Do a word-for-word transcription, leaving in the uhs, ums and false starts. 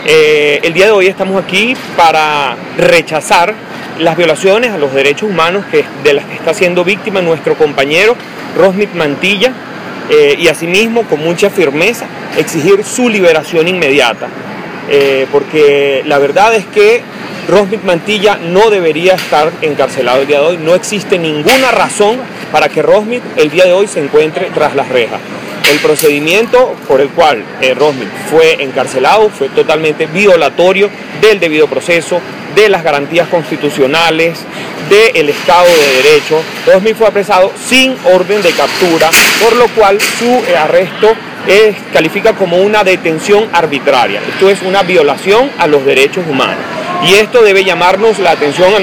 Eh, el día de hoy estamos aquí para rechazar las violaciones a los derechos humanos que, de las que está siendo víctima nuestro compañero Rosmit Mantilla eh, y asimismo con mucha firmeza exigir su liberación inmediata, eh, porque la verdad es que Rosmit Mantilla no debería estar encarcelado el día de hoy. No existe ninguna razón para que Rosmit el día de hoy se encuentre tras las rejas. El procedimiento por el cual eh, Rosmit fue encarcelado fue totalmente violatorio del debido proceso, de las garantías constitucionales, del Estado de Derecho. Rosmit fue apresado sin orden de captura, por lo cual su eh, arresto es, califica como una detención arbitraria. Esto es una violación a los derechos humanos y esto debe llamarnos la atención a